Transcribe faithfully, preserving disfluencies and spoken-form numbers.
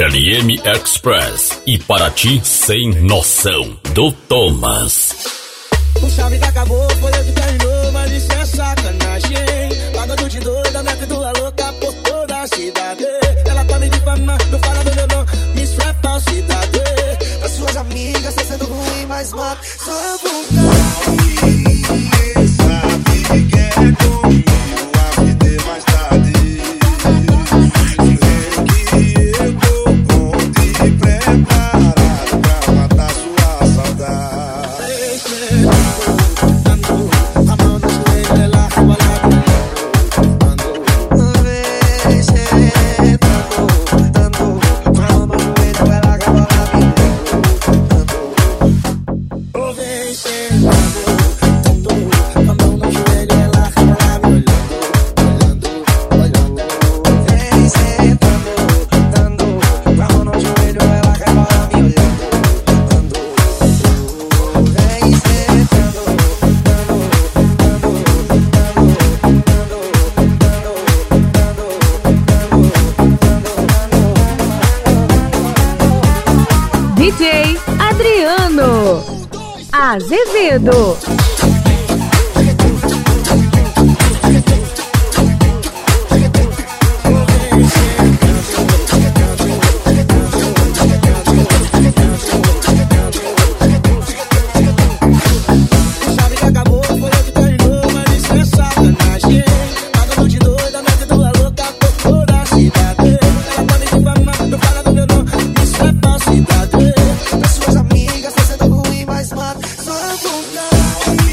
L M Express e Paraty Sem Noção, do Thomas. O chave que acabou, foi eu que terminou, mas isso é sacanagem. Pagando de doida, metendo a louca por toda a cidade. Ela tá me difamando, não fala do meu nome, isso é falsidade. As suas amigas tá sendo ruim, mas mata sua vontade. Sabe que é comigo, a vida é mais tarde. Sei que eu tô pronto e preparado pra matar sua saudade. D J Adriano Azevedo. As suas amigas estão sendo ruim, mas mata sua vontade.